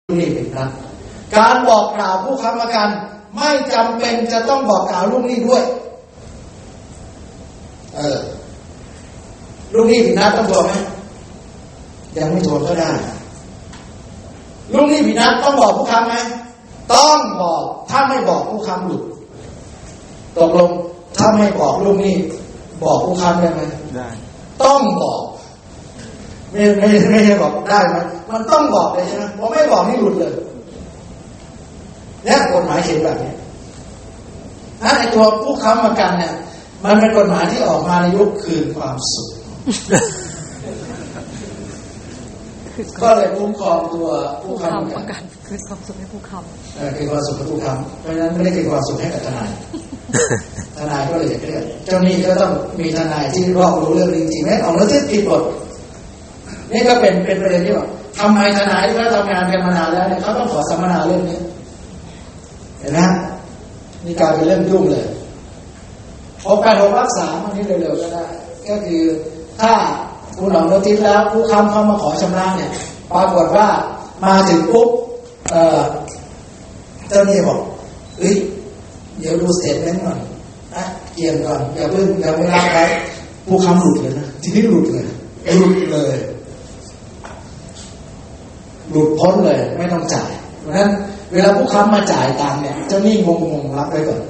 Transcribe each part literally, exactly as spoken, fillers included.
นี่เป็นนัดการบอกกล่าวผู้ค้ำประกันไม่จำเป็นจะต้องบอกกล่าวลูกหนี้ด้วยเออลูกหนี้ผิดนัดต้องบอกไหมยังไม่ทวงก็ได้ลูกหนี้ผิดนัดต้องบอกผู้ค้ำไหมต้องบอกถ้าไม่บอกผู้ค้ำหลุดตกลงถ้าไม่บอกลูกหนี้บอกผู้ค้ำได้ไหมได้ต้องบอกไม่ไม่ไม่ใช่บอกได้ไหมมันต้องบอกเลยใช่ไหมพอไม่บอกนี่หลุดเลยเนี่ยกฎหมายเขียนแบบนี้ถ้าไอตัวผู้ค้ำประกันเนี่ยมันเป็นกฎหมายที่ออกมาในยุคคืนความสุข ก็เลยคุ้มครองตัวผู้ค้ำประกันคือความสุขให้ผู้ค้ำเออคือความสุขให้ผู้ค้ำเพราะฉะนั้นไม่ได้คือความสุขให้กับทนาย ทนายก็เลยจะเครียดเจ้าหนี้ก็ต้องมีทนายที่รอบรู้เรื่องจริงๆไม่ออกแล้วที่ผิดบทนี่ก็เป็นเป็นประเด็นที่ว่าทำไมทนายที่เขาทำงานกันมานานแล้วเนี่ยเขาต้องขอสัมมนาเรื่องนี้เห็นไหมนี่กลายเป็นเรื่องยุ่งเลยหกแปดหกวรรคสามอันนี้เร็วๆก็ได้ก็คือถ้าคุณออกโนติสแล้วผู้ค้ำเข้ามาขอชำระเนี่ยปรากฏว่ามาถึงปุ๊บเอ่อเจ้าหนี้บอกเฮ้ยเดี๋ยวดูสเตทเมนต์ก่อนนะเกี่ยงก่อนอย่าเพิ่งอย่าไม่รับไว้ผู้ค้ำหลุดเลยนะทีนี้หลุดเลยหลุดเลยหลุดพ้นเลยไม่ต้องจ่ายเพราะฉะนั้นเวลาผู้ค้ำมาจ่ายตังค์เนี่ยเจ้าหนี้งงๆรับไว้ก่อน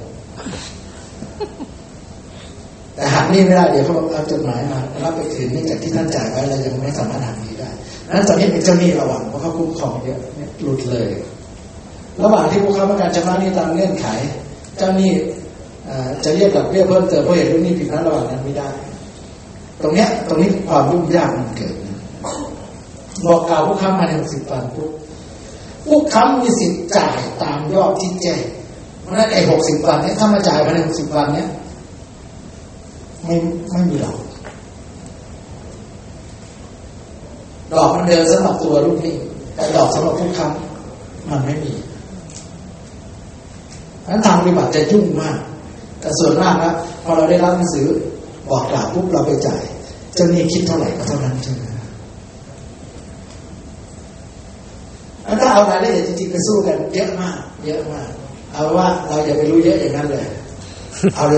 แต่หากนี่ไม่ได้เดี๋ยวเขาเอาจดหมายมารับไปคืนนี่จากที่ท่านจ่ายไว้เรายังไม่สามารถทำนี้ได้นั้นตอนนี้เป็นเจ้าหนี้ระหว่างเพราะเขาคุ้มครองเยอะเนี่ยหลุดเลยระหว่างที่ผู้ค้ำประกันชำระหนี้ตามเงื่อนไขเจ้าหนี้จะเรียกดอกเบี้ยเพิ่มเติมเพราะเหตุลูกหนี้ผิดนัดระหว่างนั้นไม่ได้ตรงเนี้ยตรงนี้ความยุ่งยากมันเกิดบอกกล่าวผู้ค้ำมาในหกสิบวันปุ๊บผู้ค้ำมีสิทธิ์จ่ายตามยอดที่แจ้งเพราะฉะนั้นไอ้หกสิบวันนี้ถ้ามาจ่ายภายในหกสิบวันเนี้ยไม่ไม่มีหรอกดอกมันเดินสำหรับตัวลูกหนี้แต่ดอกสำหรับผู้ค้ำมันไม่มีนั้นทางปฏิบัติจะยุ่งมากแต่ส่วนมากนะพอเราได้รับหนังสือบอกกล่าวปุ๊บเราไปจ่ายเจ้าหนี้คิดเท่าไหร่ก็เท่านั้นใช่ไหมแล้วถ้าเอารายละเอียดจริงๆไปสู้กันเยอะมากเยอะมากเอาว่าเราอย่าไปรู้เยอะอย่างนั้นเลยเอา